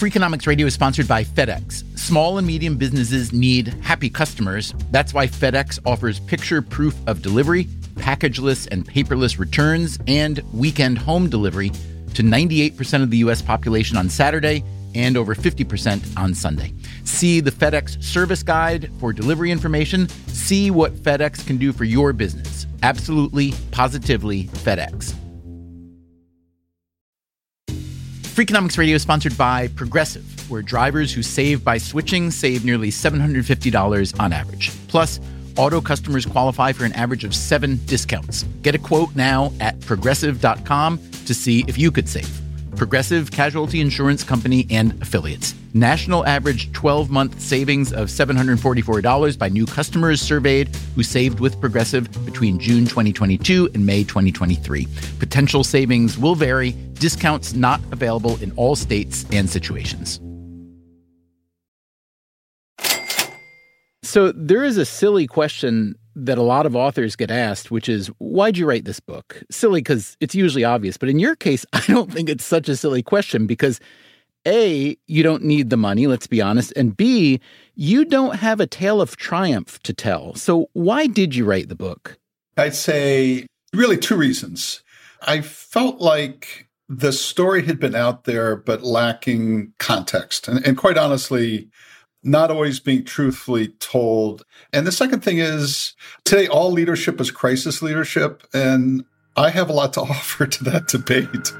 Freakonomics Radio is sponsored by FedEx. Small and medium businesses need happy customers. That's why FedEx offers picture proof of delivery, packageless and paperless returns, and weekend home delivery to 98% of the U.S. population on Saturday and over 50% on Sunday. See the FedEx service guide for delivery information. See what FedEx can do for your business. Absolutely, positively FedEx. Freakonomics Radio is sponsored by Progressive, where drivers who save by switching save nearly $750 on average. Plus, auto customers qualify for an average of 7 discounts. Get a quote now at Progressive.com to see if you could save. Progressive Casualty Insurance Company and Affiliates. National average 12-month savings of $744 by new customers surveyed who saved with Progressive between June 2022 and May 2023. Potential savings will vary. Discounts not available in all states and situations. So there is a silly question that a lot of authors get asked, which is, why'd you write this book? Silly because it's usually obvious. But in your case, I don't think it's such a silly question because A, you don't need the money, let's be honest. And B, you don't have a tale of triumph to tell. So why did you write the book? I'd say really 2 reasons. I felt like the story had been out there, but lacking context. And quite honestly, not always being truthfully told. And the second thing is, today, all leadership is crisis leadership. And I have a lot to offer to that debate.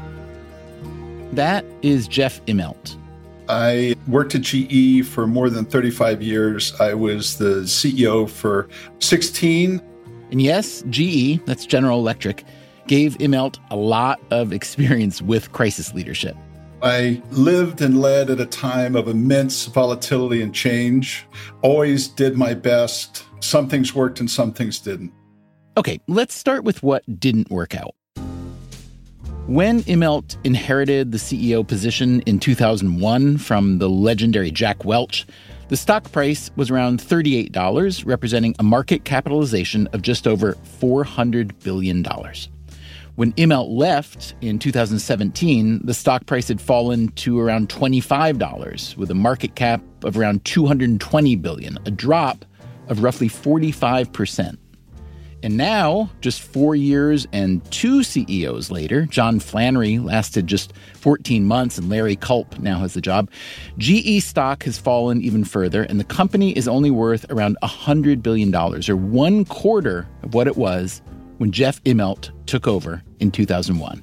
That is Jeff Immelt. I worked at GE for more than 35 years. I was the CEO for 16. And yes, GE, that's General Electric, gave Immelt a lot of experience with crisis leadership. I lived and led at a time of immense volatility and change. Always did my best. Some things worked and some things didn't. Okay, let's start with what didn't work out. When Immelt inherited the CEO position in 2001 from the legendary Jack Welch, the stock price was around $38, representing a market capitalization of just over $400 billion. When Immelt left in 2017, the stock price had fallen to around $25, with a market cap of around $220 billion, a drop of roughly 45%. And now, just 4 years and 2 CEOs later, John Flannery lasted just 14 months and Larry Culp now has the job, GE stock has fallen even further, and the company is only worth around $100 billion, or 1/4 of what it was when Jeff Immelt took over in 2001.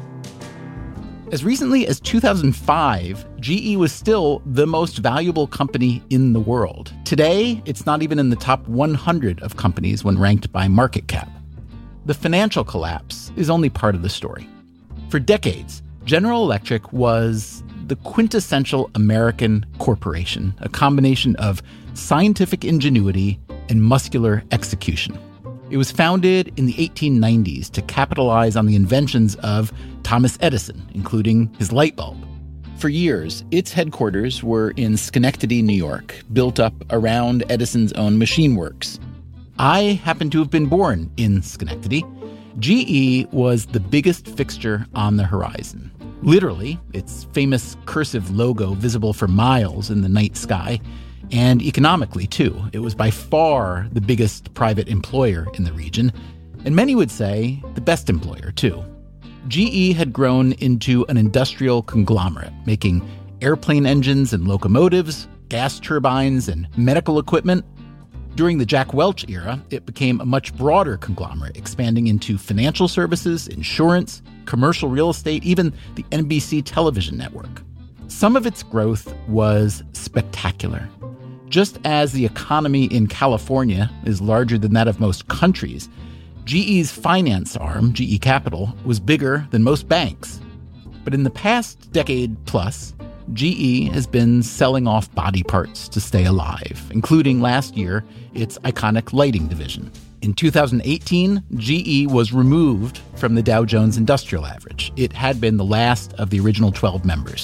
As recently as 2005, GE was still the most valuable company in the world. Today, it's not even in the top 100 of companies when ranked by market cap. The financial collapse is only part of the story. For decades, General Electric was the quintessential American corporation, a combination of scientific ingenuity and muscular execution. It was founded in the 1890s to capitalize on the inventions of Thomas Edison, including his light bulb. For years, its headquarters were in Schenectady, New York, built up around Edison's own machine works. I happen to have been born in Schenectady. GE was the biggest fixture on the horizon. Literally, its famous cursive logo visible for miles in the night sky. And economically, too. It was by far the biggest private employer in the region, and many would say the best employer, too. GE had grown into an industrial conglomerate, making airplane engines and locomotives, gas turbines, and medical equipment. During the Jack Welch era, it became a much broader conglomerate, expanding into financial services, insurance, commercial real estate, even the NBC television network. Some of its growth was spectacular. Just as the economy in California is larger than that of most countries, GE's finance arm, GE Capital, was bigger than most banks. But in the past decade plus, GE has been selling off body parts to stay alive, including last year, its iconic lighting division. In 2018, GE was removed from the Dow Jones Industrial Average. It had been the last of the original 12 members.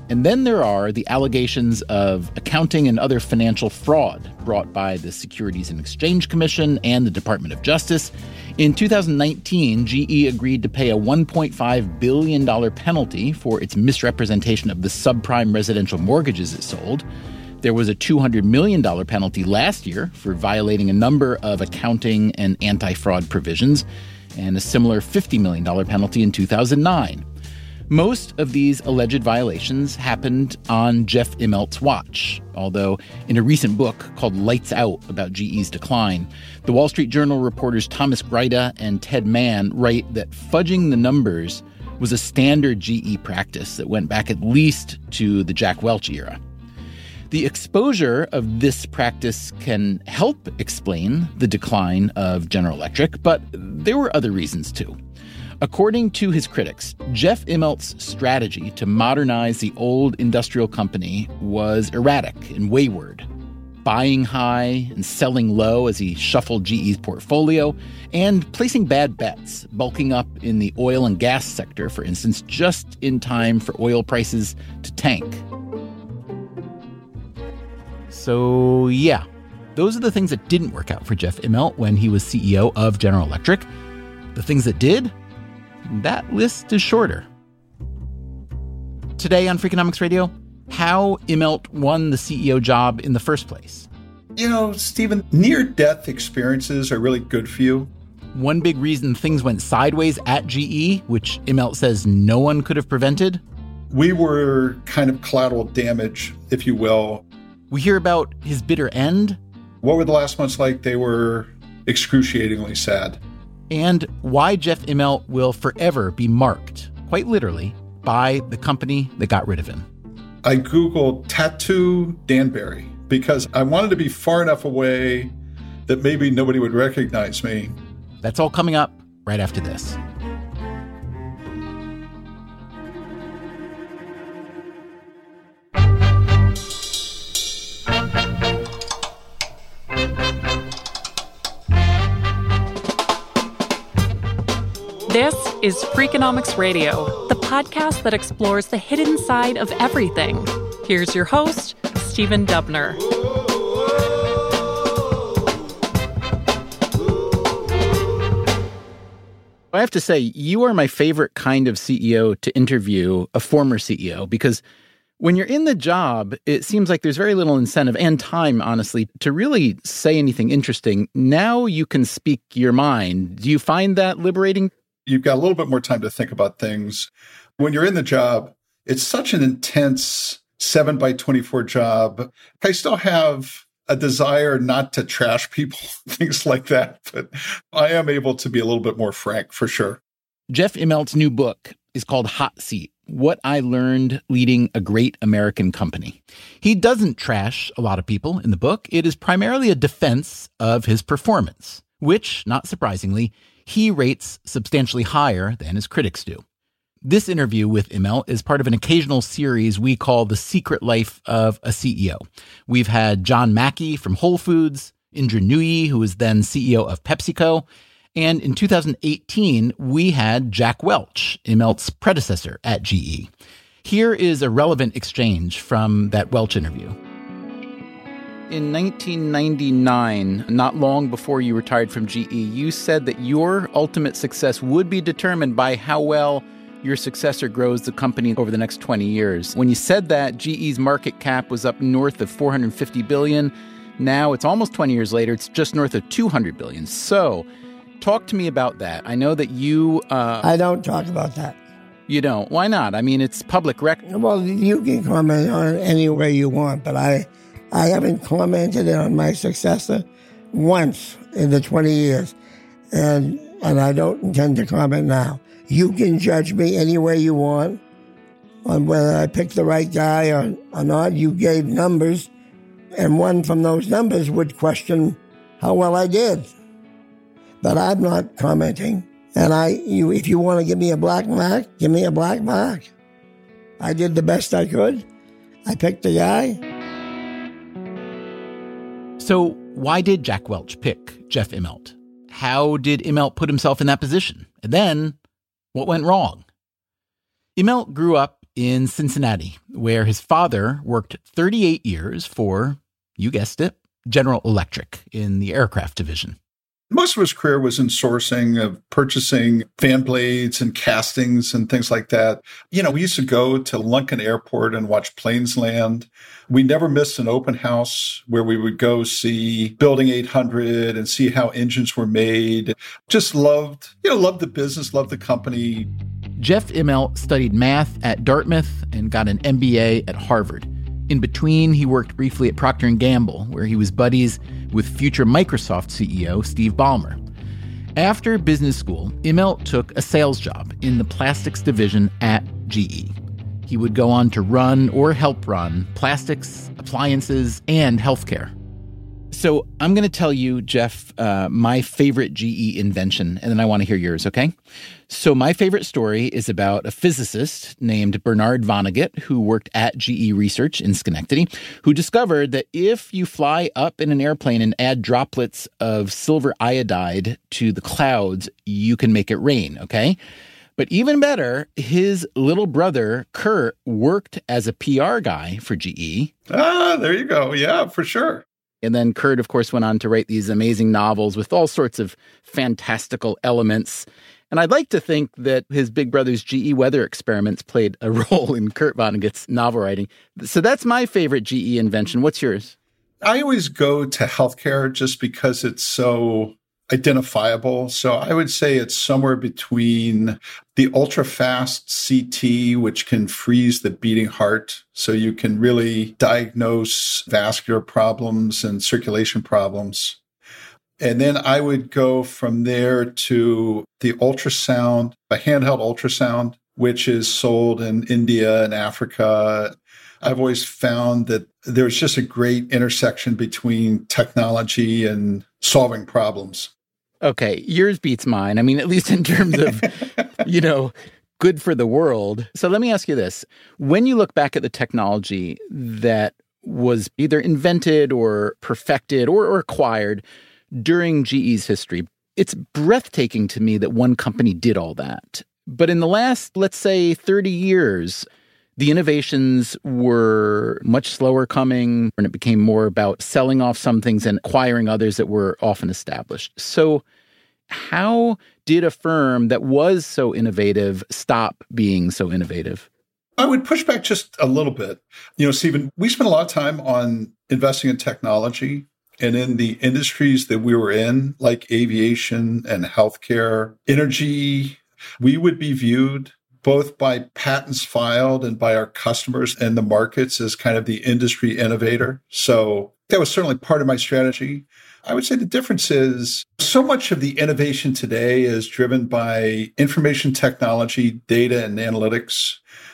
And then there are the allegations of accounting and other financial fraud brought by the Securities and Exchange Commission and the Department of Justice. In 2019, GE agreed to pay a $1.5 billion penalty for its misrepresentation of the subprime residential mortgages it sold. There was a $200 million penalty last year for violating a number of accounting and anti-fraud provisions, and a similar $50 million penalty in 2009. Most of these alleged violations happened on Jeff Immelt's watch, although in a recent book called Lights Out about GE's decline, the Wall Street Journal reporters Thomas Greida and Ted Mann write that fudging the numbers was a standard GE practice that went back at least to the Jack Welch era. The exposure of this practice can help explain the decline of General Electric, but there were other reasons too. According to his critics, Jeff Immelt's strategy to modernize the old industrial company was erratic and wayward, buying high and selling low as he shuffled GE's portfolio, and placing bad bets, bulking up in the oil and gas sector, for instance, just in time for oil prices to tank. So, yeah, those are the things that didn't work out for Jeff Immelt when he was CEO of General Electric. The things that did? That list is shorter. Today on Freakonomics Radio, how Immelt won the CEO job in the first place. You know, Stephen, near-death experiences are really good for you. One big reason things went sideways at GE, which Immelt says no one could have prevented. We were kind of collateral damage, if you will. We hear about his bitter end. What were the last months like? They were excruciatingly sad. And why Jeff Immelt will forever be marked, quite literally, by the company that got rid of him. I Googled tattoo Danbury because I wanted to be far enough away that maybe nobody would recognize me. That's all coming up right after this. This is Freakonomics Radio, the podcast that explores the hidden side of everything. Here's your host, Stephen Dubner. I have to say, you are my favorite kind of CEO to interview, a former CEO, because when you're in the job, it seems like there's very little incentive and time, honestly, to really say anything interesting. Now you can speak your mind. Do you find that liberating? You've got a little bit more time to think about things. When you're in the job, it's such an intense 7x24 job. I still have a desire not to trash people, things like that, but I am able to be a little bit more frank, for sure. Jeff Immelt's new book is called Hot Seat: What I Learned Leading a Great American Company. He doesn't trash a lot of people in the book. It is primarily a defense of his performance, which, not surprisingly, he rates substantially higher than his critics do. This interview with Immelt is part of an occasional series we call The Secret Life of a CEO. We've had John Mackey from Whole Foods, Indra Nooyi, who was then CEO of PepsiCo, and in 2018, we had Jack Welch, Immelt's predecessor at GE. Here is a relevant exchange from that Welch interview. In 1999, not long before you retired from GE, you said that your ultimate success would be determined by how well your successor grows the company over the next 20 years. When you said that, GE's market cap was up north of $450 billion. Now it's almost 20 years later, it's just north of $200 billion. So talk to me about that. I know that you... I don't talk about that. You don't? Why not? I mean, it's public record. Well, you can comment on it any way you want, but I haven't commented on my successor once in the 20 years, and I don't intend to comment now. You can judge me any way you want on whether I picked the right guy or not. You gave numbers, and one from those numbers would question how well I did. But I'm not commenting. And if you want to give me a black mark, give me a black mark. I did the best I could. I picked the guy. So why did Jack Welch pick Jeff Immelt? How did Immelt put himself in that position? And then, what went wrong? Immelt grew up in Cincinnati, where his father worked 38 years for, you guessed it, General Electric in the aircraft division. Most of his career was in sourcing, of purchasing fan blades and castings and things like that. We used to go to Lunken Airport and watch planes land. We never missed an open house where we would go see Building 800 and see how engines were made. Just loved the business, loved the company. Jeff Immelt studied math at Dartmouth and got an MBA at Harvard. In between, he worked briefly at Procter & Gamble, where he was buddies with future Microsoft CEO Steve Ballmer. After business school, Immelt took a sales job in the plastics division at GE. He would go on to run or help run plastics, appliances, and healthcare. So I'm going to tell you, Jeff, my favorite GE invention, and then I want to hear yours, okay? So my favorite story is about a physicist named Bernard Vonnegut, who worked at GE Research in Schenectady, who discovered that if you fly up in an airplane and add droplets of silver iodide to the clouds, you can make it rain, okay? But even better, his little brother, Kurt, worked as a PR guy for GE. There you go. Yeah, for sure. And then Kurt, of course, went on to write these amazing novels with all sorts of fantastical elements. And I'd like to think that his big brother's GE weather experiments played a role in Kurt Vonnegut's novel writing. So that's my favorite GE invention. What's yours? I always go to healthcare just because it's so identifiable. So I would say it's somewhere between the ultra-fast CT, which can freeze the beating heart, so you can really diagnose vascular problems and circulation problems. And then I would go from there to the ultrasound, a handheld ultrasound, which is sold in India and Africa. I've always found that there's just a great intersection between technology and solving problems. Okay, yours beats mine. I mean, at least in terms of, good for the world. So let me ask you this. When you look back at the technology that was either invented or perfected or acquired during GE's history, it's breathtaking to me that one company did all that. But in the last, let's say, 30 years, the innovations were much slower coming, and it became more about selling off some things and acquiring others that were often established. So how did a firm that was so innovative stop being so innovative? I would push back just a little bit. Stephen, we spent a lot of time on investing in technology, and in the industries that we were in, like aviation and healthcare, energy, we would be viewed both by patents filed and by our customers and the markets as kind of the industry innovator. So that was certainly part of my strategy. I would say the difference is so much of the innovation today is driven by information technology, data, and analytics.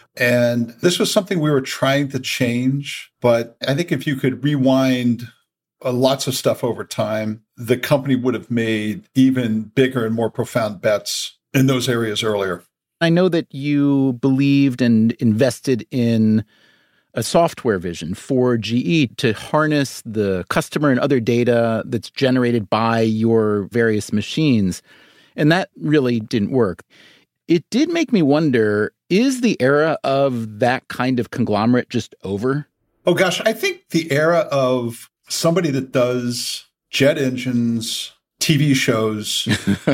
And this was something we were trying to change. But I think if you could rewind lots of stuff over time, the company would have made even bigger and more profound bets in those areas earlier. I know that you believed and invested in a software vision for GE to harness the customer and other data that's generated by your various machines. And that really didn't work. It did make me wonder, is the era of that kind of conglomerate just over? Oh, gosh, I think the era of somebody that does jet engines, TV shows,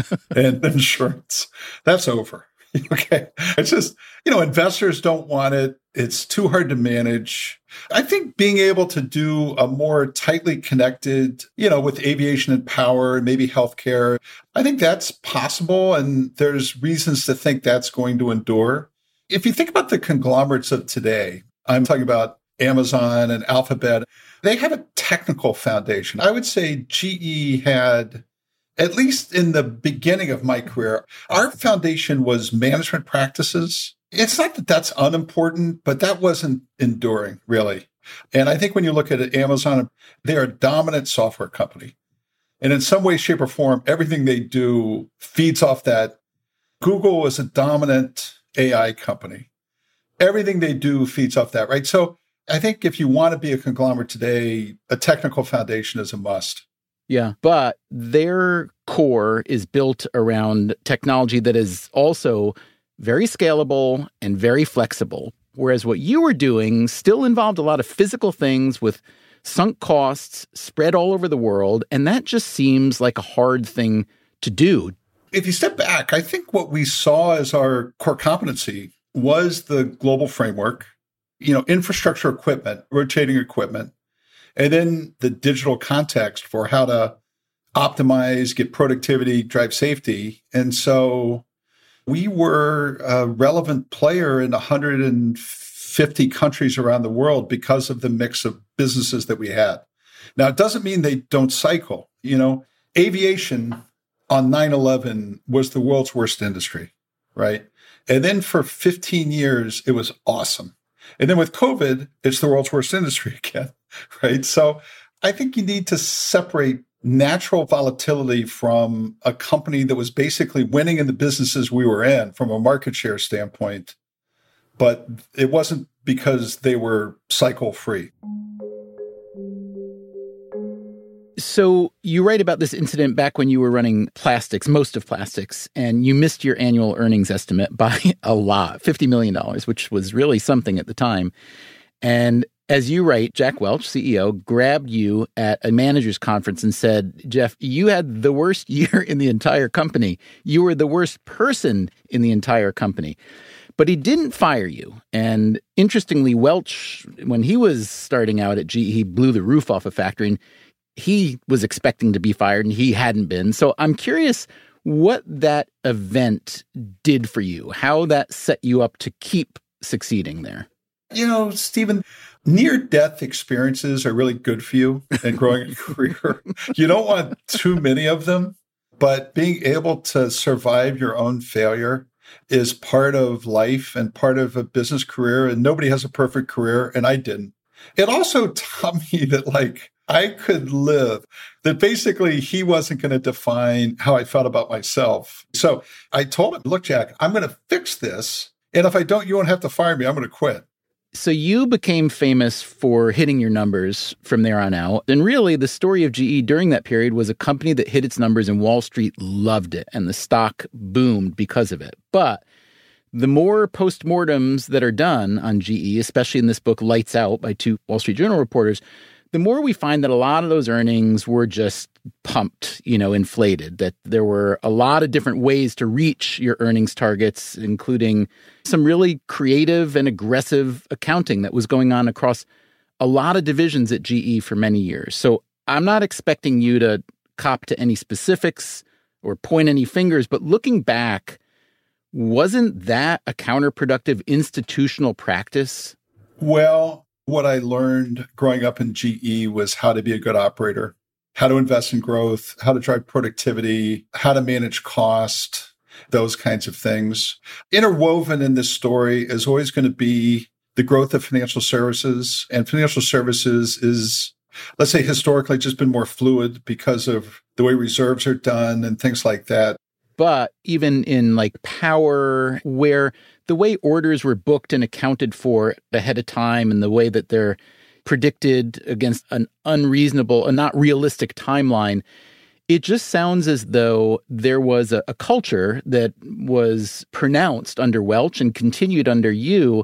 and insurance, that's over. Okay. It's just, investors don't want it. It's too hard to manage. I think being able to do a more tightly connected, with aviation and power and maybe healthcare, I think that's possible. And there's reasons to think that's going to endure. If you think about the conglomerates of today, I'm talking about Amazon and Alphabet, they have a technical foundation. I would say GE had, at least in the beginning of my career, our foundation was management practices. It's not that that's unimportant, but that wasn't enduring, really. And I think when you look at Amazon, they're a dominant software company. And in some way, shape, or form, everything they do feeds off that. Google is a dominant AI company. Everything they do feeds off that, right? So I think if you want to be a conglomerate today, a technical foundation is a must. Yeah, but their core is built around technology that is also very scalable and very flexible. Whereas what you were doing still involved a lot of physical things with sunk costs spread all over the world. And that just seems like a hard thing to do. If you step back, I think what we saw as our core competency was the global framework, infrastructure equipment, rotating equipment, and then the digital context for how to optimize, get productivity, drive safety. And so we were a relevant player in 150 countries around the world because of the mix of businesses that we had. Now, it doesn't mean they don't cycle. Aviation on 9/11 was the world's worst industry, right? And then for 15 years, it was awesome. And then with COVID, it's the world's worst industry again, right? So I think you need to separate natural volatility from a company that was basically winning in the businesses we were in from a market share standpoint, but it wasn't because they were cycle free. So you write about this incident back when you were running plastics, most of plastics, and you missed your annual earnings estimate by a lot, $50 million, which was really something at the time. And as you write, Jack Welch, CEO, grabbed you at a manager's conference and said, Jeff, you had the worst year in the entire company. You were the worst person in the entire company. But he didn't fire you. And interestingly, Welch, when he was starting out at GE, he blew the roof off a factory, and he was expecting to be fired and he hadn't been. So I'm curious what that event did for you, how that set you up to keep succeeding there. Stephen, near-death experiences are really good for you in growing a career. You don't want too many of them, but being able to survive your own failure is part of life and part of a business career. And nobody has a perfect career, and I didn't. It also taught me that, I could live, that basically he wasn't going to define how I felt about myself. So I told him, look, Jack, I'm going to fix this. And if I don't, you won't have to fire me. I'm going to quit. So you became famous for hitting your numbers from there on out. And really, the story of GE during that period was a company that hit its numbers and Wall Street loved it. And the stock boomed because of it. But the more postmortems that are done on GE, especially in this book, Lights Out, by two Wall Street Journal reporters, the more we find that a lot of those earnings were just pumped, inflated, that there were a lot of different ways to reach your earnings targets, including some really creative and aggressive accounting that was going on across a lot of divisions at GE for many years. So I'm not expecting you to cop to any specifics or point any fingers, but looking back, wasn't that a counterproductive institutional practice? Well, what I learned growing up in GE was how to be a good operator, how to invest in growth, how to drive productivity, how to manage cost, those kinds of things. Interwoven in this story is always going to be the growth of financial services. And financial services is, let's say, historically just been more fluid because of the way reserves are done and things like that. But even in power, where the way orders were booked and accounted for ahead of time and the way that they're predicted against an unreasonable and not realistic timeline, it just sounds as though there was a culture that was pronounced under Welch and continued under you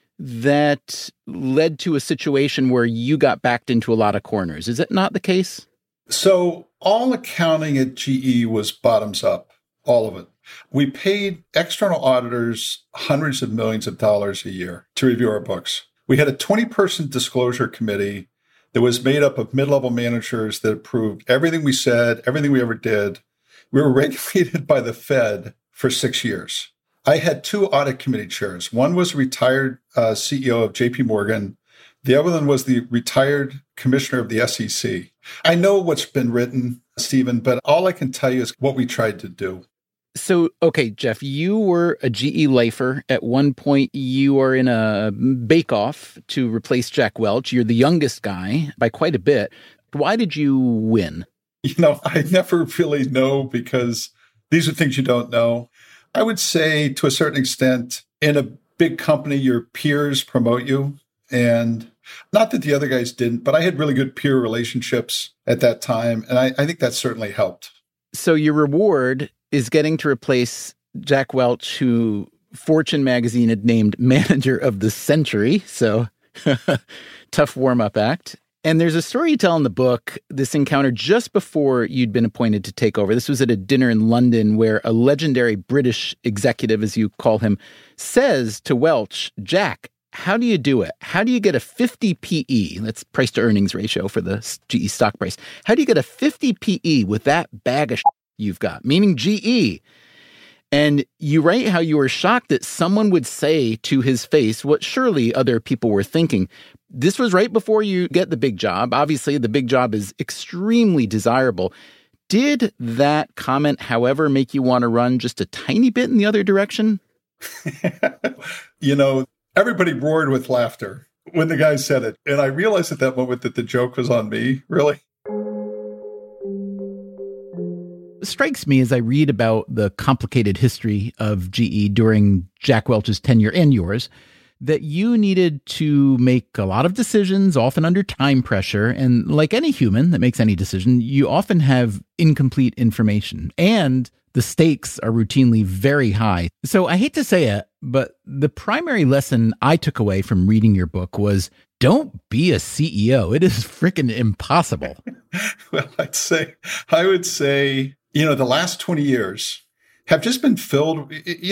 that led to a situation where you got backed into a lot of corners. Is it not the case? So all accounting at GE was bottoms up. All of it. We paid external auditors hundreds of millions of dollars a year to review our books. We had a 20-person disclosure committee that was made up of mid-level managers that approved everything we said, everything we ever did. We were regulated by the Fed for 6 years. I had two audit committee chairs. One was a retired CEO of JP Morgan. The other one was the retired commissioner of the SEC. I know what's been written, Stephen, but all I can tell you is what we tried to do. So, okay, Jeff, you were a GE lifer. At one point, you were in a bake-off to replace Jack Welch. You're the youngest guy by quite a bit. Why did you win? I never really know because these are things you don't know. I would say to a certain extent, in a big company, your peers promote you. And not that the other guys didn't, but I had really good peer relationships at that time. And I think that certainly helped. So your reward is getting to replace Jack Welch, who Fortune magazine had named Manager of the Century, so tough warm-up act. And there's a story you tell in the book, this encounter just before you'd been appointed to take over. This was at a dinner in London where a legendary British executive, as you call him, says to Welch, "Jack, how do you do it? How do you get a 50 PE?" That's price to earnings ratio for the GE stock price. "How do you get a 50 PE with that bag of you've got?" Meaning GE. And you write how you were shocked that someone would say to his face what surely other people were thinking. This was right before you get the big job. Obviously, the big job is extremely desirable. Did that comment, however, make you want to run just a tiny bit in the other direction? Everybody roared with laughter when the guy said it. And I realized at that moment that the joke was on me, really. It strikes me as I read about the complicated history of GE during Jack Welch's tenure and yours, that you needed to make a lot of decisions, often under time pressure. And like any human that makes any decision, you often have incomplete information. And the stakes are routinely very high. So I hate to say it, but the primary lesson I took away from reading your book was don't be a CEO. It is freaking impossible. Well, I would say, the last 20 years have just been filled,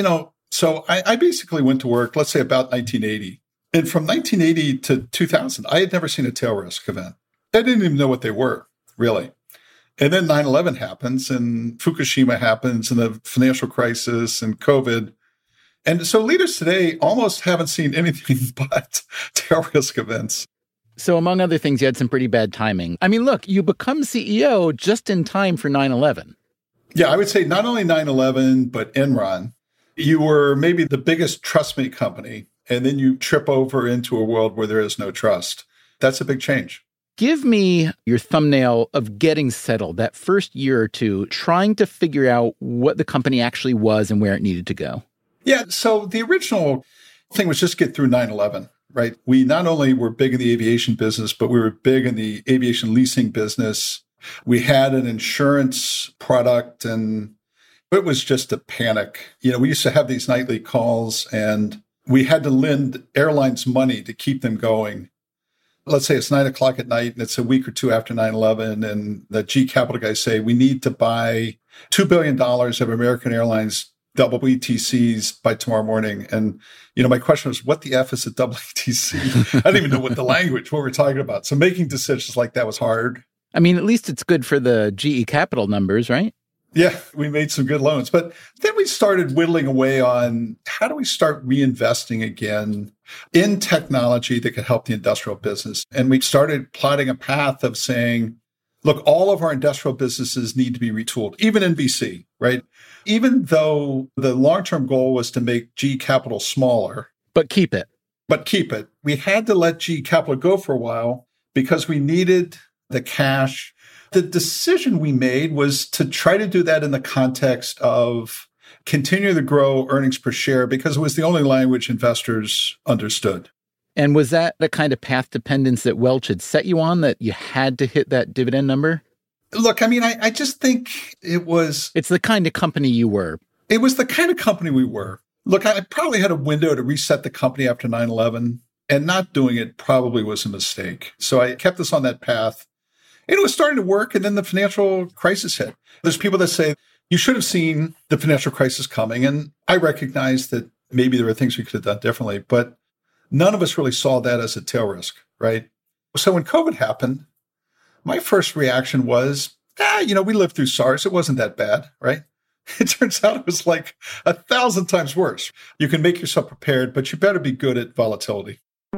So I basically went to work, let's say about 1980. And from 1980 to 2000, I had never seen a tail risk event. I didn't even know what they were, really. And then 9/11 happens and Fukushima happens and the financial crisis and COVID. And so leaders today almost haven't seen anything but tail risk events. So among other things, you had some pretty bad timing. I mean, look, you become CEO just in time for 9/11. Yeah, I would say not only 9/11, but Enron. You were maybe the biggest trust me company, and then you trip over into a world where there is no trust. That's a big change. Give me your thumbnail of getting settled, that first year or two, trying to figure out what the company actually was and where it needed to go. Yeah, so the original thing was just get through 9/11, right? We not only were big in the aviation business, but we were big in the aviation leasing business. We had an insurance product, and it was just a panic. We used to have these nightly calls, and we had to lend airlines money to keep them going. Let's say it's 9:00 at night, and it's a week or two after 9/11, and the G Capital guys say, we need to buy $2 billion of American Airlines EETCs by tomorrow morning. And, my question was, what the F is a EETC? I didn't even know what we're talking about. So making decisions like that was hard. I mean, at least it's good for the GE Capital numbers, right? Yeah, we made some good loans. But then we started whittling away on how do we start reinvesting again in technology that could help the industrial business. And we started plotting a path of saying, look, all of our industrial businesses need to be retooled, even in BC, right? Even though the long-term goal was to make GE Capital smaller. But keep it. We had to let GE Capital go for a while because we needed the cash. The decision we made was to try to do that in the context of continue to grow earnings per share because it was the only language investors understood. And was that the kind of path dependence that Welch had set you on, that you had to hit that dividend number? Look, I mean, I just think it was... It's the kind of company you were. It was the kind of company we were. Look, I probably had a window to reset the company after 9/11, and not doing it probably was a mistake. So I kept us on that path. And it was starting to work, and then the financial crisis hit. There's people that say, you should have seen the financial crisis coming. And I recognize that maybe there were things we could have done differently, but none of us really saw that as a tail risk, right? So when COVID happened, my first reaction was, we lived through SARS. It wasn't that bad, right? It turns out it was like 1,000 times worse. You can make yourself prepared, but you better be good at volatility.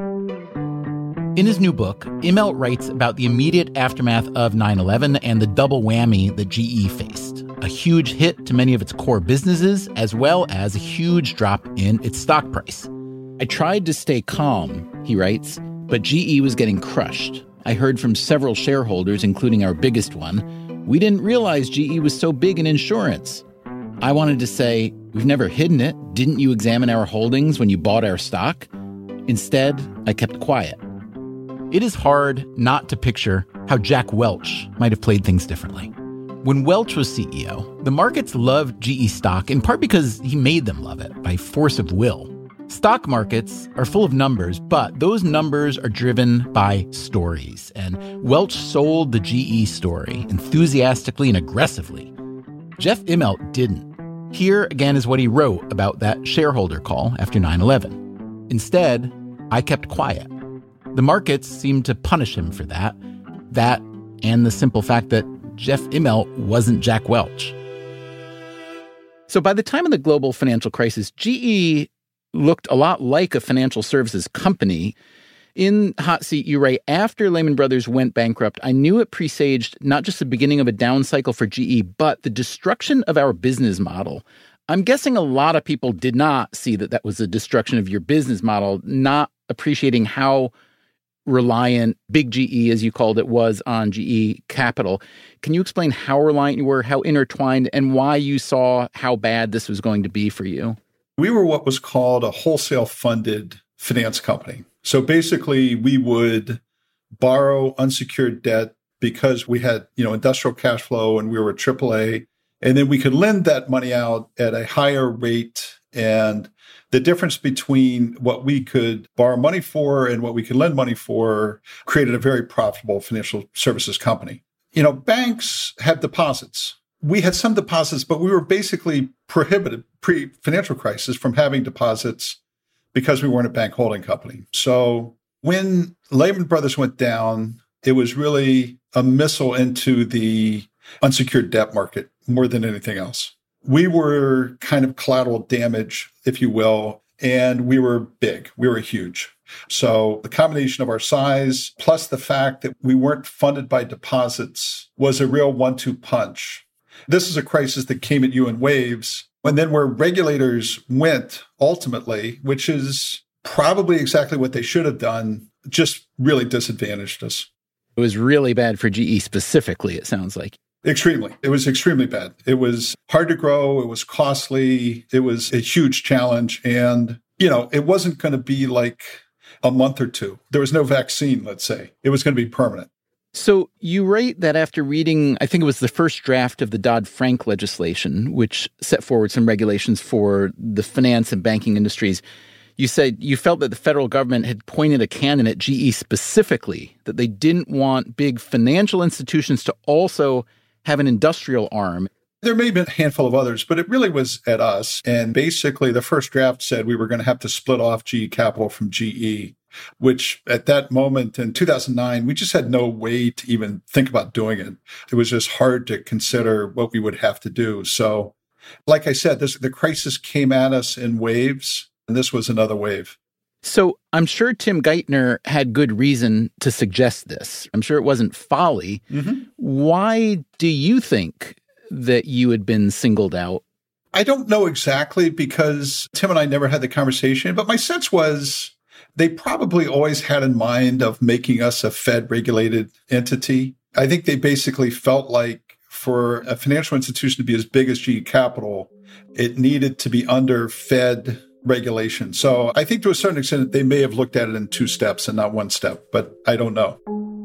In his new book, Immelt writes about the immediate aftermath of 9/11 and the double whammy that GE faced. A huge hit to many of its core businesses, as well as a huge drop in its stock price. I tried to stay calm, he writes, but GE was getting crushed. I heard from several shareholders, including our biggest one, we didn't realize GE was so big in insurance. I wanted to say, we've never hidden it. Didn't you examine our holdings when you bought our stock? Instead, I kept quiet. It is hard not to picture how Jack Welch might have played things differently. When Welch was CEO, the markets loved GE stock in part because he made them love it by force of will. Stock markets are full of numbers, but those numbers are driven by stories. And Welch sold the GE story enthusiastically and aggressively. Jeff Immelt didn't. Here again is what he wrote about that shareholder call after 9/11. Instead, I kept quiet. The markets seemed to punish him for that. That and the simple fact that Jeff Immelt wasn't Jack Welch. So by the time of the global financial crisis, GE looked a lot like a financial services company. In Hot Seat, you write, after Lehman Brothers went bankrupt, I knew it presaged not just the beginning of a down cycle for GE, but the destruction of our business model. I'm guessing a lot of people did not see that that was a destruction of your business model, not appreciating how reliant big GE, as you called it, was on GE Capital. Can you explain how reliant you were, how intertwined, and why you saw how bad this was going to be for you? We were what was called a wholesale funded finance company. So basically, we would borrow unsecured debt because we had, industrial cash flow and we were AAA. And then we could lend that money out at a higher rate. And the difference between what we could borrow money for and what we could lend money for created a very profitable financial services company. Banks have deposits. We had some deposits, but we were basically prohibited pre-financial crisis from having deposits because we weren't a bank holding company. So when Lehman Brothers went down, it was really a missile into the unsecured debt market more than anything else. We were kind of collateral damage, if you will, and we were big. We were huge. So the combination of our size plus the fact that we weren't funded by deposits was a real 1-2 punch. This is a crisis that came at you in waves. And then where regulators went ultimately, which is probably exactly what they should have done, just really disadvantaged us. It was really bad for GE specifically, it sounds like. Extremely. It was extremely bad. It was hard to grow. It was costly. It was a huge challenge. And, it wasn't going to be like a month or two. There was no vaccine, let's say. It was going to be permanent. So you write that after reading, I think it was the first draft of the Dodd-Frank legislation, which set forward some regulations for the finance and banking industries, you said you felt that the federal government had pointed a cannon at GE specifically, that they didn't want big financial institutions to also have an industrial arm. There may have been a handful of others, but it really was at us. And basically, the first draft said we were going to have to split off GE Capital from GE, which at that moment in 2009, we just had no way to even think about doing it. It was just hard to consider what we would have to do. So, like I said, the crisis came at us in waves, and this was another wave. So I'm sure Tim Geithner had good reason to suggest this. I'm sure it wasn't folly. Mm-hmm. Why do you think that you had been singled out? I don't know exactly because Tim and I never had the conversation, but my sense was they probably always had in mind of making us a Fed-regulated entity. I think they basically felt like for a financial institution to be as big as GE Capital, it needed to be under Fed regulation. So I think to a certain extent, they may have looked at it in 2 steps and not 1 step, but I don't know.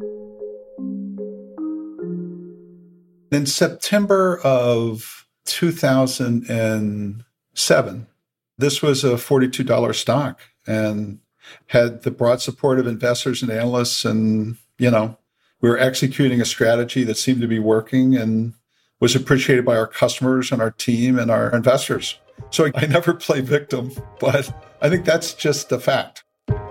In September of 2007, this was a $42 stock and had the broad support of investors and analysts. And, we were executing a strategy that seemed to be working and was appreciated by our customers and our team and our investors. So I never play victim, but I think that's just a fact.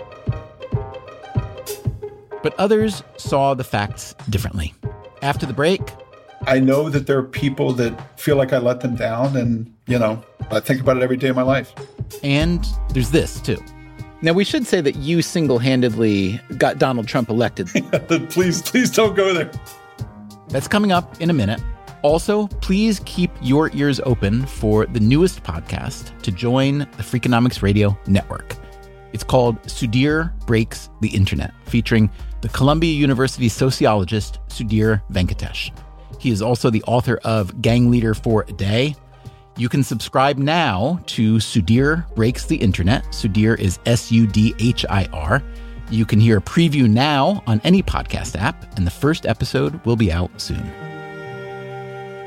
But others saw the facts differently. After the break, I know that there are people that feel like I let them down, and, I think about it every day of my life. And there's this, too. Now, we should say that you single-handedly got Donald Trump elected. Please don't go there. That's coming up in a minute. Also, please keep your ears open for the newest podcast to join the Freakonomics Radio Network. It's called Sudhir Breaks the Internet, featuring the Columbia University sociologist Sudhir Venkatesh. He is also the author of Gang Leader for a Day. You can subscribe now to Sudhir Breaks the Internet. Sudhir is Sudhir. You can hear a preview now on any podcast app, and the first episode will be out soon.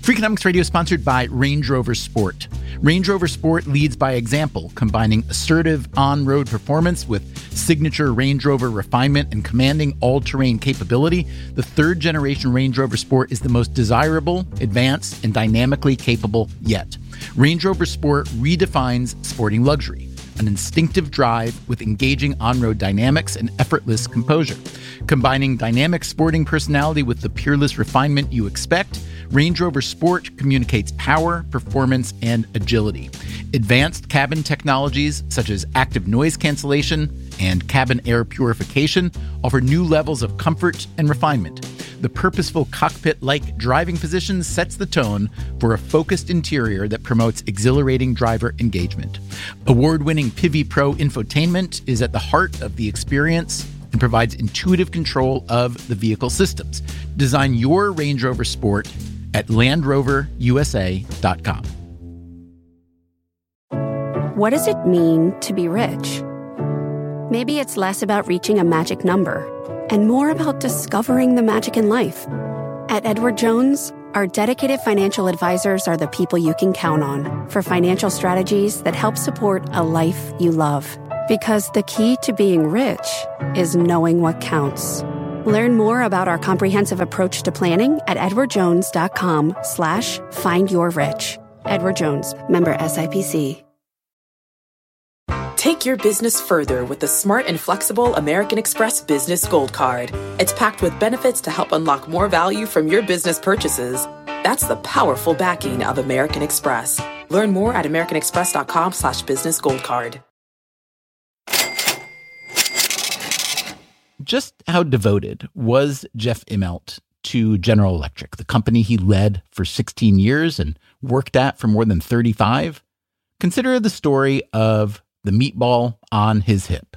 Freakonomics Radio is sponsored by Range Rover Sport. Range Rover Sport leads by example, combining assertive on-road performance with signature Range Rover refinement and commanding all-terrain capability. The third-generation Range Rover Sport is the most desirable, advanced, and dynamically capable yet. Range Rover Sport redefines sporting luxury, an instinctive drive with engaging on-road dynamics and effortless composure. Combining dynamic sporting personality with the peerless refinement you expect, Range Rover Sport communicates power, performance, and agility. Advanced cabin technologies such as active noise cancellation and cabin air purification offer new levels of comfort and refinement. The purposeful cockpit-like driving position sets the tone for a focused interior that promotes exhilarating driver engagement. Award-winning Pivi Pro infotainment is at the heart of the experience and provides intuitive control of the vehicle systems. Design your Range Rover Sport at LandRoverUSA.com. What does it mean to be rich? Maybe it's less about reaching a magic number and more about discovering the magic in life. At Edward Jones, our dedicated financial advisors are the people you can count on for financial strategies that help support a life you love. Because the key to being rich is knowing what counts. Learn more about our comprehensive approach to planning at edwardjones.com/findyourrich. Edward Jones, member SIPC. Take your business further with the smart and flexible American Express Business Gold Card. It's packed with benefits to help unlock more value from your business purchases. That's the powerful backing of American Express. Learn more at americanexpress.com/businessgoldcard. Just how devoted was Jeff Immelt to General Electric, the company he led for 16 years and worked at for more than 35? Consider the story of the meatball on his hip.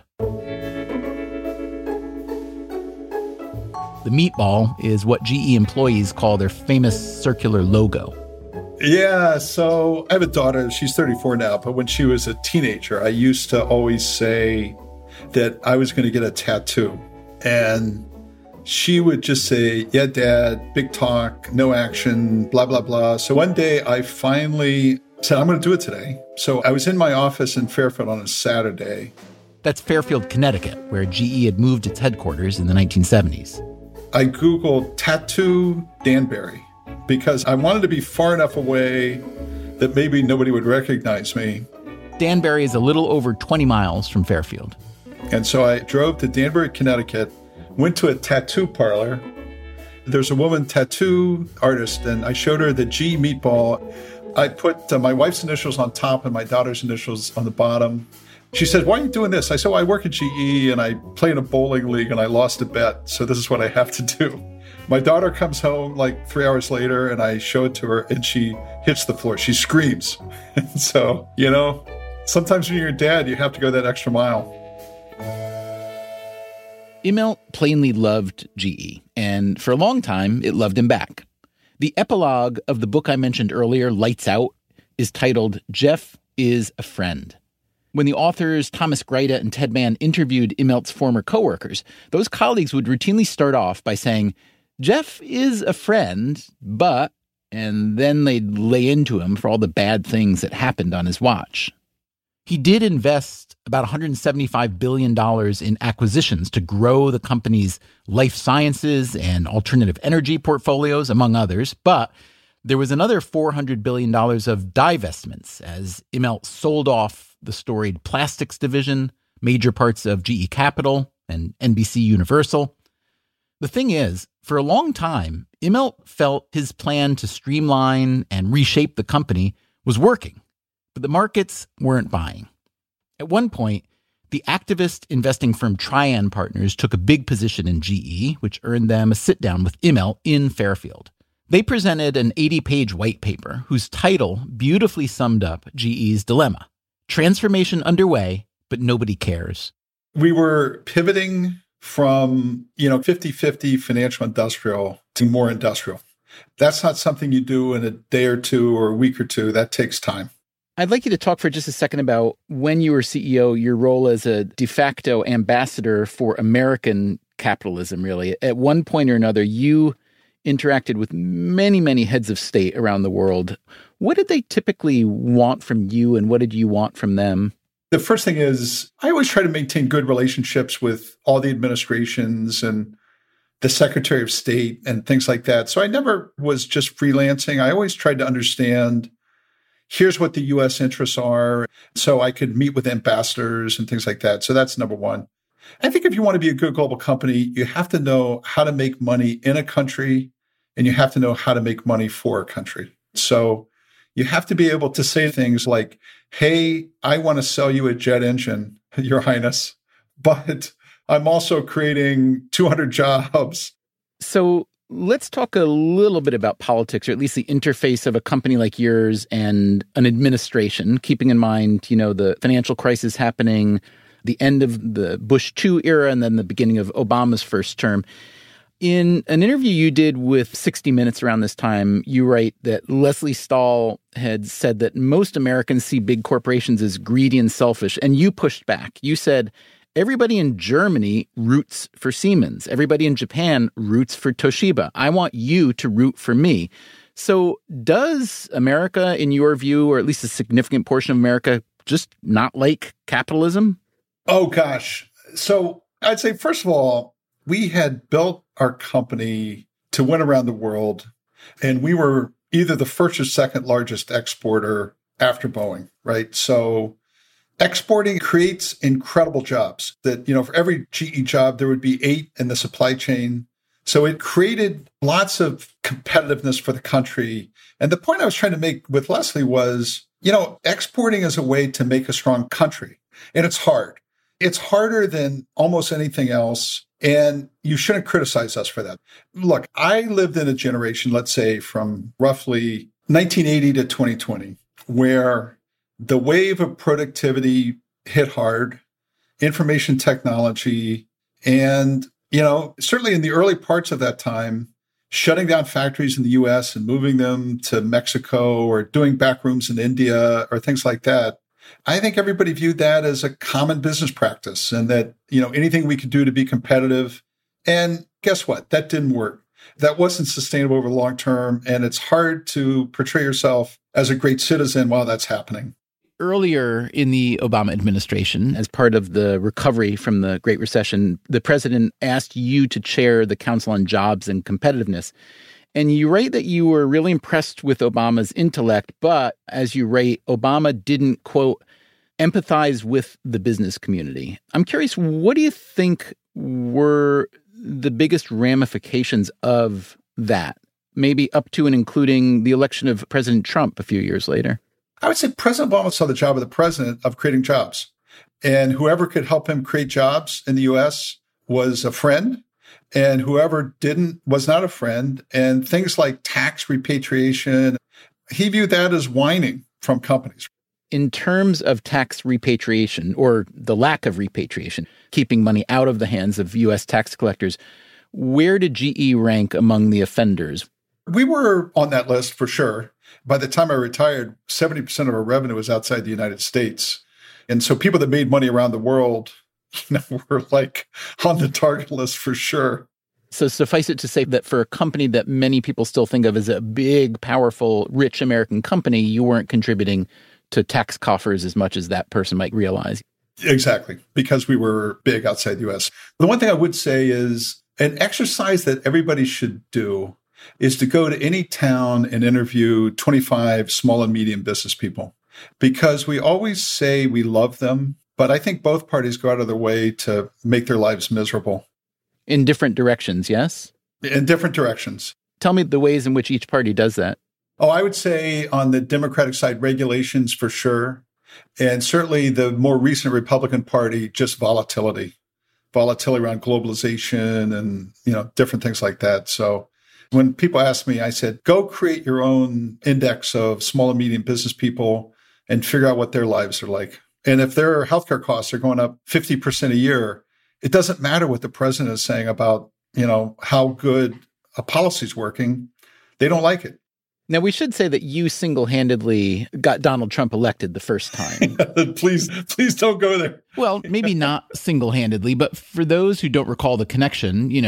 The meatball is what GE employees call their famous circular logo. Yeah, so I have a daughter. She's 34 now, but when she was a teenager, I used to always say that I was going to get a tattoo. And she would just say, yeah, Dad, big talk, no action, blah, blah, blah. So one day I finally said, I'm going to do it today. So I was in my office in Fairfield on a Saturday. That's Fairfield, Connecticut, where GE had moved its headquarters in the 1970s. I Googled tattoo Danbury because I wanted to be far enough away that maybe nobody would recognize me. Danbury is a little over 20 miles from Fairfield. And so I drove to Danbury, Connecticut, went to a tattoo parlor. There's a woman tattoo artist, and I showed her the G meatball. I put my wife's initials on top and my daughter's initials on the bottom. She said, why are you doing this? I said, well, I work at GE, and I play in a bowling league, and I lost a bet, so this is what I have to do. My daughter comes home like 3 hours later, and I show it to her, and she hits the floor. She screams. So, sometimes when you're a dad, you have to go that extra mile. Immelt plainly loved GE, and for a long time, it loved him back. The epilogue of the book I mentioned earlier, Lights Out, is titled Jeff is a Friend. When the authors Thomas Greida and Ted Mann interviewed Immelt's former coworkers, those colleagues would routinely start off by saying, Jeff is a friend, but, and then they'd lay into him for all the bad things that happened on his watch. He did invest about $175 billion in acquisitions to grow the company's life sciences and alternative energy portfolios, among others. But there was another $400 billion of divestments as Immelt sold off the storied plastics division, major parts of GE Capital, and NBC Universal. The thing is, for a long time, Immelt felt his plan to streamline and reshape the company was working, but the markets weren't buying. At one point, the activist investing firm Trian Partners took a big position in GE, which earned them a sit-down with Immelt in Fairfield. They presented an 80-page white paper whose title beautifully summed up GE's dilemma. Transformation underway, but nobody cares. We were pivoting from, 50-50 financial industrial to more industrial. That's not something you do in a day or two or a week or two. That takes time. I'd like you to talk for just a second about when you were CEO, your role as a de facto ambassador for American capitalism, really. At one point or another, you interacted with many, many heads of state around the world. What did they typically want from you, and what did you want from them? The first thing is I always try to maintain good relationships with all the administrations and the Secretary of State and things like that. So I never was just freelancing. I always tried to understand, here's what the U.S. interests are, so I could meet with ambassadors and things like that. So that's number one. I think if you want to be a good global company, you have to know how to make money in a country, and you have to know how to make money for a country. So you have to be able to say things like, hey, I want to sell you a jet engine, Your Highness, but I'm also creating 200 jobs. So let's talk a little bit about politics, or at least the interface of a company like yours and an administration, keeping in mind, the financial crisis happening, the end of the Bush II era, and then the beginning of Obama's first term. In an interview you did with 60 Minutes around this time, you write that Leslie Stahl had said that most Americans see big corporations as greedy and selfish, and you pushed back. You said, everybody in Germany roots for Siemens. Everybody in Japan roots for Toshiba. I want you to root for me. So does America, in your view, or at least a significant portion of America, just not like capitalism? Oh, gosh. So I'd say, first of all, we had built our company to win around the world, and we were either the first or second largest exporter after Boeing, right? So exporting creates incredible jobs that, for every GE job, there would be 8 in the supply chain. So it created lots of competitiveness for the country. And the point I was trying to make with Leslie was, exporting is a way to make a strong country. And it's hard. It's harder than almost anything else. And you shouldn't criticize us for that. Look, I lived in a generation, let's say from roughly 1980 to 2020, where the wave of productivity hit hard, information technology, and, certainly in the early parts of that time, shutting down factories in the US and moving them to Mexico or doing backrooms in India or things like that. I think everybody viewed that as a common business practice, and that, anything we could do to be competitive. And guess what? That didn't work. That wasn't sustainable over the long term. And it's hard to portray yourself as a great citizen while that's happening. Earlier in the Obama administration, as part of the recovery from the Great Recession, the president asked you to chair the Council on Jobs and Competitiveness. And you write that you were really impressed with Obama's intellect, but as you write, Obama didn't, quote, empathize with the business community. I'm curious, what do you think were the biggest ramifications of that, maybe up to and including the election of President Trump a few years later? I would say President Obama saw the job of the president of creating jobs. And whoever could help him create jobs in the U.S. was a friend. And whoever didn't was not a friend. And things like tax repatriation, he viewed that as whining from companies. In terms of tax repatriation, or the lack of repatriation, keeping money out of the hands of U.S. tax collectors, where did GE rank among the offenders? We were on that list for sure. By the time I retired, 70% of our revenue was outside the United States. And so people that made money around the world were like on the target list for sure. So suffice it to say that for a company that many people still think of as a big, powerful, rich American company, you weren't contributing to tax coffers as much as that person might realize. Exactly, because we were big outside the U.S. The one thing I would say is an exercise that everybody should do is to go to any town and interview 25 small and medium business people, because we always say we love them, but I think both parties go out of their way to make their lives miserable. In different directions, yes? In different directions. Tell me the ways in which each party does that. Oh, I would say on the Democratic side, regulations for sure. And certainly the more recent Republican Party, just volatility around globalization and, different things like that. So when people ask me, I said, go create your own index of small and medium business people and figure out what their lives are like. And if their healthcare costs are going up 50% a year, it doesn't matter what the president is saying about, how good a policy is working. They don't like it. Now, we should say that you single-handedly got Donald Trump elected the first time. Please don't go there. Well, maybe not single-handedly, but for those who don't recall the connection,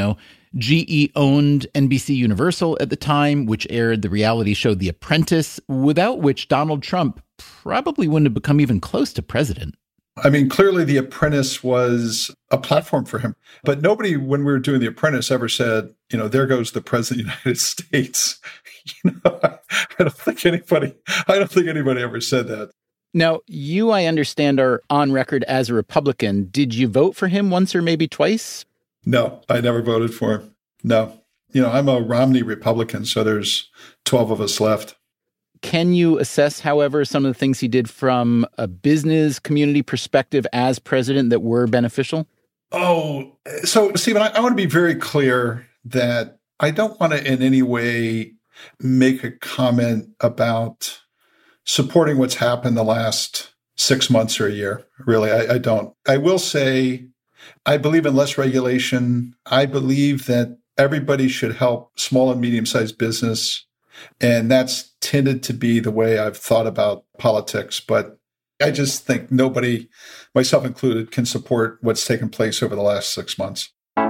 GE owned NBC Universal at the time, which aired the reality show The Apprentice, without which Donald Trump probably wouldn't have become even close to president. I mean, clearly The Apprentice was a platform for him. But nobody, when we were doing The Apprentice, ever said, there goes the president of the United States. I don't think anybody ever said that. Now, you, I understand, are on record as a Republican. Did you vote for him once or maybe twice? No, I never voted for him. No. I'm a Romney Republican, so there's 12 of us left. Can you assess, however, some of the things he did from a business community perspective as president that were beneficial? Oh, so Stephen, I want to be very clear that I don't want to in any way make a comment about supporting what's happened the last 6 months or a year. Really, I don't. I will say I believe in less regulation. I believe that everybody should help small and medium-sized business. And that's tended to be the way I've thought about politics. But I just think nobody, myself included, can support what's taken place over the last 6 months.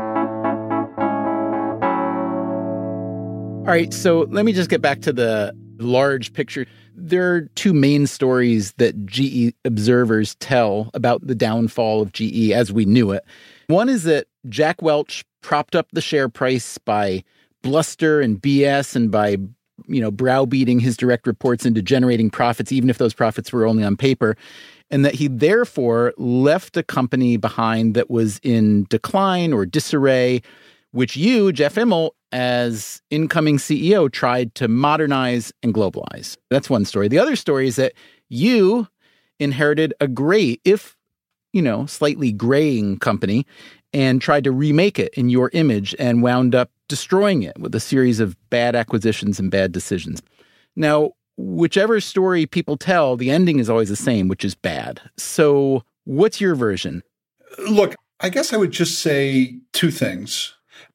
All right, so let me just get back to the large picture. There are two main stories that GE observers tell about the downfall of GE as we knew it. One is that Jack Welch propped up the share price by bluster and BS and by browbeating his direct reports into generating profits, even if those profits were only on paper, and that he therefore left a company behind that was in decline or disarray, which you, Jeff Immelt, as incoming CEO, tried to modernize and globalize. That's one story. The other story is that you inherited a great, if, slightly graying company and tried to remake it in your image and wound up destroying it with a series of bad acquisitions and bad decisions. Now, whichever story people tell, the ending is always the same, which is bad. So what's your version? Look, I guess I would just say two things.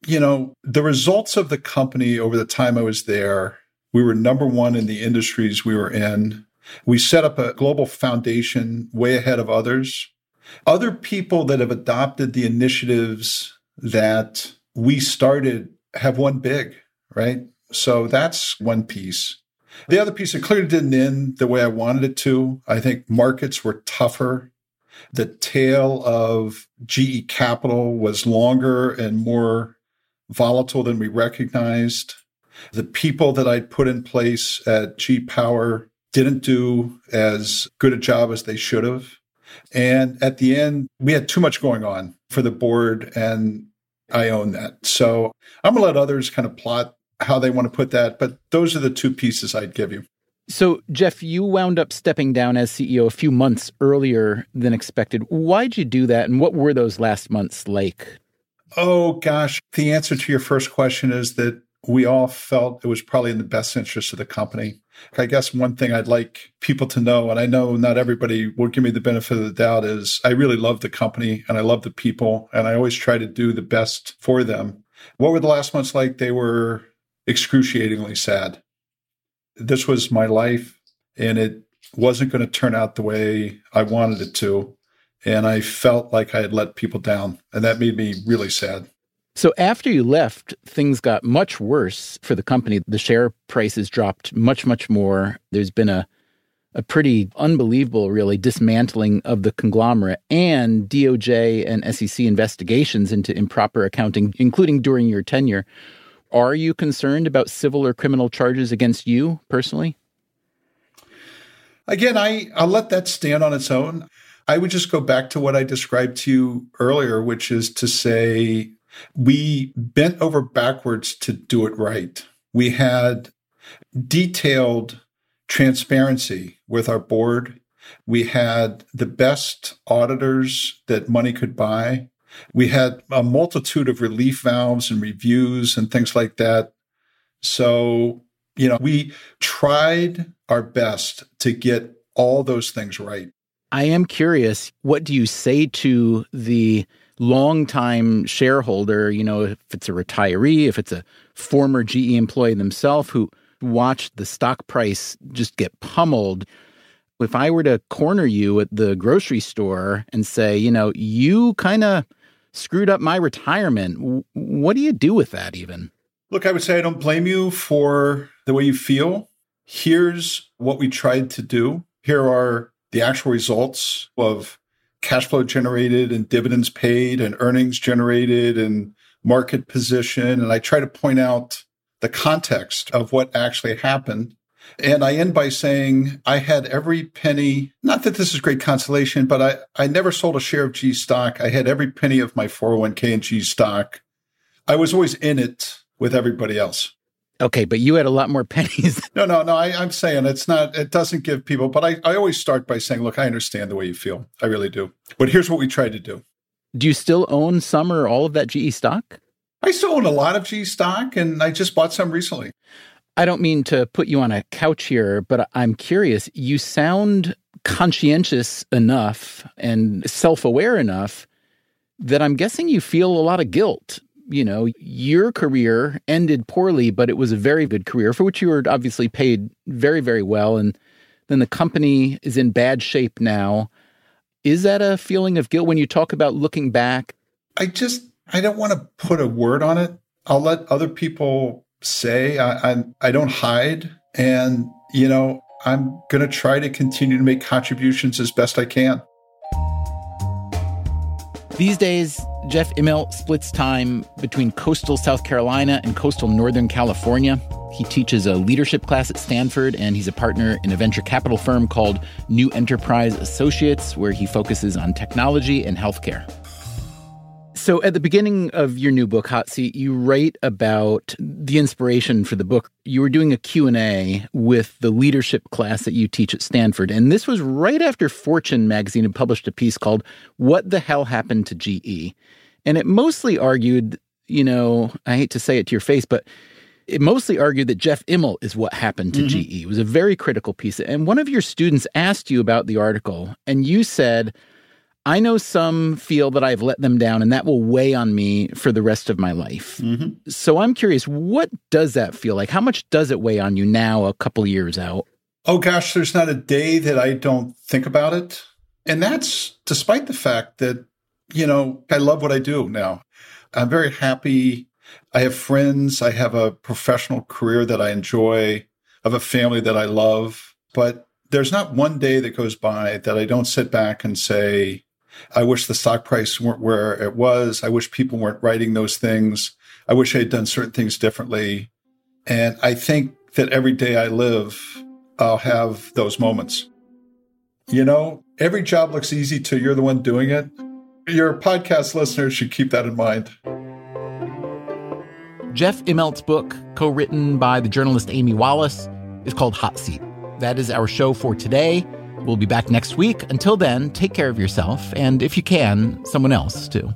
The results of the company over the time I was there, we were number one in the industries we were in. We set up a global foundation way ahead of others. Other people that have adopted the initiatives that we started have won big, right? So that's one piece. The other piece, it clearly didn't end the way I wanted it to. I think markets were tougher. The tail of GE Capital was longer and more volatile than we recognized. The people that I'd put in place at GE Power didn't do as good a job as they should have. And at the end, we had too much going on for the board, and I own that. So I'm going to let others kind of plot how they want to put that, but those are the two pieces I'd give you. So, Jeff, you wound up stepping down as CEO a few months earlier than expected. Why'd you do that, and what were those last months like? Oh, gosh. The answer to your first question is that we all felt it was probably in the best interest of the company. I guess one thing I'd like people to know, and I know not everybody will give me the benefit of the doubt, is I really love the company and I love the people, and I always try to do the best for them. What were the last months like? They were excruciatingly sad. This was my life, and it wasn't going to turn out the way I wanted it to. And I felt like I had let people down, and that made me really sad. So after you left, things got much worse for the company. The share prices dropped much, much more. There's been a pretty unbelievable, really, dismantling of the conglomerate and DOJ and SEC investigations into improper accounting, including during your tenure. Are you concerned about civil or criminal charges against you personally? Again, I'll let that stand on its own. I would just go back to what I described to you earlier, which is to say we bent over backwards to do it right. We had detailed transparency with our board. We had the best auditors that money could buy. We had a multitude of relief valves and reviews and things like that. So, we tried our best to get all those things right. I am curious, what do you say to the longtime shareholder, if it's a retiree, if it's a former GE employee themselves who watched the stock price just get pummeled? If I were to corner you at the grocery store and say, you kind of screwed up my retirement. What do you do with that even? Look, I would say I don't blame you for the way you feel. Here's what we tried to do. Here are the actual results of cash flow generated and dividends paid and earnings generated and market position. And I try to point out the context of what actually happened. And I end by saying I had every penny, not that this is great consolation, but I never sold a share of G stock. I had every penny of my 401k in G stock. I was always in it with everybody else. Okay, but you had a lot more pennies. No. I'm saying it doesn't give people, but I always start by saying, look, I understand the way you feel. I really do. But here's what we tried to do. Do you still own some or all of that GE stock? I still own a lot of G stock, and I just bought some recently. I don't mean to put you on a couch here, but I'm curious. You sound conscientious enough and self-aware enough that I'm guessing you feel a lot of guilt. You know, your career ended poorly, but it was a very good career for which you were obviously paid very, very well. And then the company is in bad shape now. Is that a feeling of guilt when you talk about looking back? I don't want to put a word on it. I'll let other people say. I don't hide. And, you know, I'm going to try to continue to make contributions as best I can. These days, Jeff Immelt splits time between coastal South Carolina and coastal Northern California. He teaches a leadership class at Stanford, and he's a partner in a venture capital firm called New Enterprise Associates, where he focuses on technology and healthcare. So at the beginning of your new book, Hot Seat, you write about the inspiration for the book. You were doing a Q&A with the leadership class that you teach at Stanford. And this was right after Fortune magazine had published a piece called What the Hell Happened to GE? And it mostly argued, you know, I hate to say it to your face, but it mostly argued that Jeff Immelt is what happened to GE. It was a very critical piece. And one of your students asked you about the article, and you said, I know some feel that I've let them down and that will weigh on me for the rest of my life. So I'm curious, what does that feel like? How much does it weigh on you now, a couple years out? Oh, gosh, there's not a day that I don't think about it. And that's despite the fact that, you know, I love what I do now. I'm very happy. I have friends. I have a professional career that I enjoy. I have a family that I love. But there's not one day that goes by that I don't sit back and say, I wish the stock price weren't where it was. I wish people weren't writing those things. I wish I had done certain things differently. And I think that every day I live, I'll have those moments. You know, every job looks easy till you're the one doing it. Your podcast listeners should keep that in mind. Jeff Immelt's book, co-written by the journalist Amy Wallace, is called Hot Seat. That is our show for today. We'll be back next week. Until then, take care of yourself, and if you can, someone else too.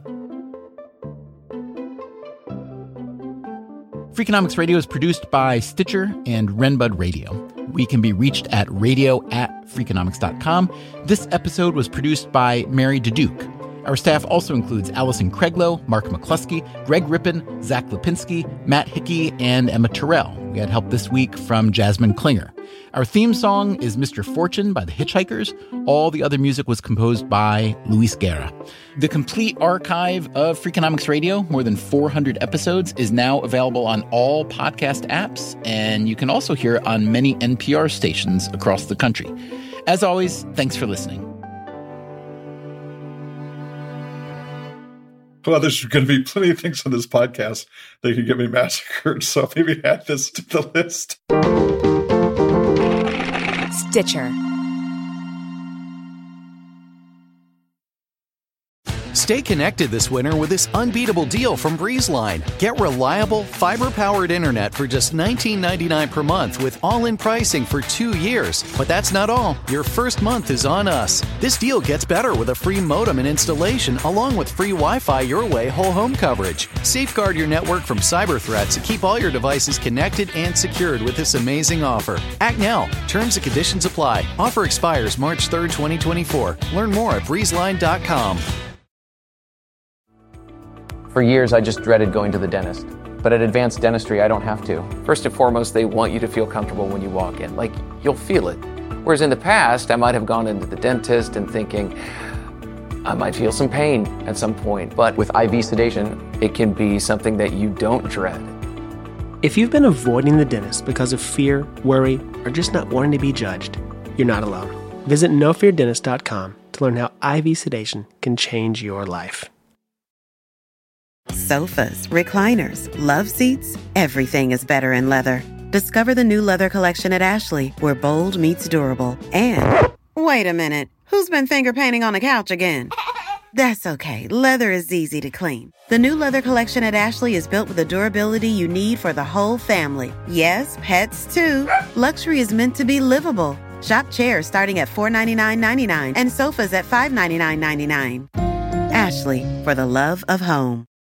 Freakonomics Radio is produced by Stitcher and Renbud Radio. We can be reached at radio@freakonomics.com. This episode was produced by Mary Duduke. Our staff also includes Allison Craiglow, Mark McCluskey, Greg Rippin, Zach Lipinski, Matt Hickey, and Emma Terrell. We had help this week from Jasmine Klinger. Our theme song is Mr. Fortune by the Hitchhikers. All the other music was composed by Luis Guerra. The complete archive of Freakonomics Radio, more than 400 episodes, is now available on all podcast apps, and you can also hear it on many NPR stations across the country. As always, thanks for listening. Well, there's going to be plenty of things on this podcast that could get me massacred, so maybe add this to the list. Stitcher. Stay connected this winter with this unbeatable deal from BreezeLine. Get reliable, fiber-powered internet for just $19.99 per month with all-in pricing for 2 years. But that's not all. Your first month is on us. This deal gets better with a free modem and installation, along with free Wi-Fi Your Way whole home coverage. Safeguard your network from cyber threats and keep all your devices connected and secured with this amazing offer. Act now. Terms and conditions apply. Offer expires March 3rd, 2024. Learn more at breezeline.com. For years, I just dreaded going to the dentist. But at Advanced Dentistry, I don't have to. First and foremost, they want you to feel comfortable when you walk in. Like, you'll feel it. Whereas in the past, I might have gone into the dentist and thinking, I might feel some pain at some point, but with IV sedation, it can be something that you don't dread. If you've been avoiding the dentist because of fear, worry, or just not wanting to be judged, you're not alone. Visit nofeardentist.com to learn how IV sedation can change your life. Sofas, recliners, love seats, everything is better in leather. Discover the new leather collection at Ashley, where bold meets durable. And, wait a minute, who's been finger painting on the couch again? That's okay, leather is easy to clean. The new leather collection at Ashley is built with the durability you need for the whole family. Yes, pets too. Luxury is meant to be livable. Shop chairs starting at $499.99 and sofas at $599.99. Ashley, for the love of home.